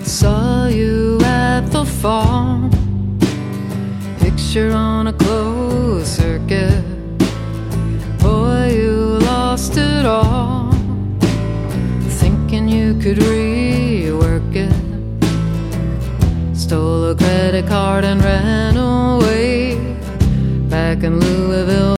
Saw you at the fall, picture on a closed circuit. Boy, you lost it all, thinking you could read